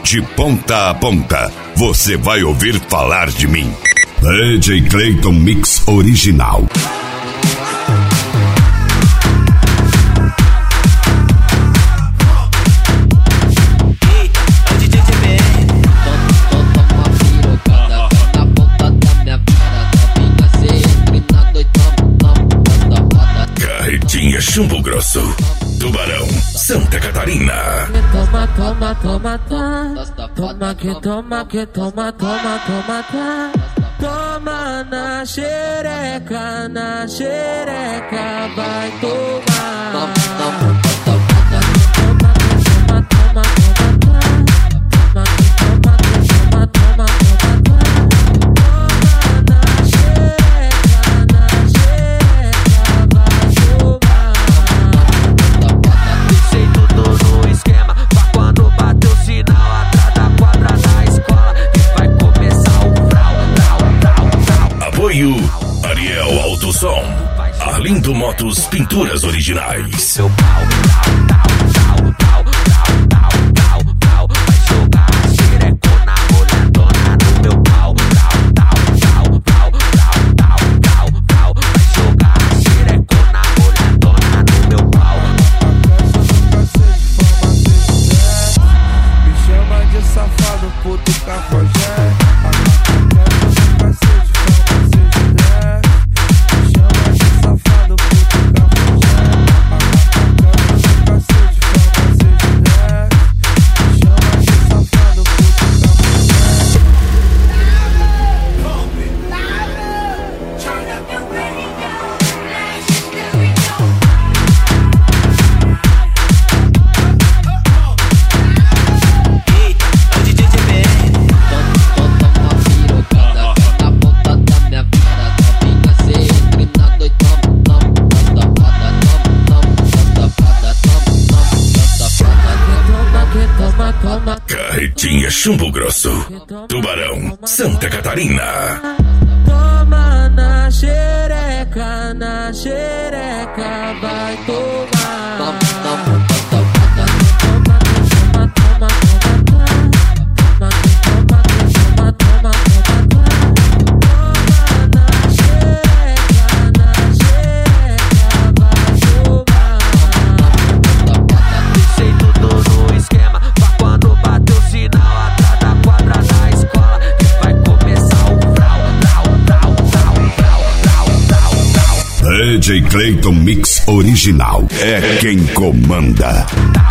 De ponta a ponta, você vai ouvir falar de mim. DJ Clayton Mix Original. Carretinha Chumbo Grosso, Tubarão, Santa Catarina. Toma, toma, toma, toma. Toma que toma, que toma, toma, toma, toma. Toma na xereca, vai tomar. Apoio Ariel Alto Som, Arlindo Motos Pinturas Originais. Seu pau, vai jogar xerecona molhadona no meu pau, vai jogar xerecona molhadona no meu pau. Me chama de safado, puto cafajé. Carretinha Chumbo Grosso, Tubarão, Santa Catarina. Toma na xereca, vai tomar. DJ Clayton Mix Original é quem comanda.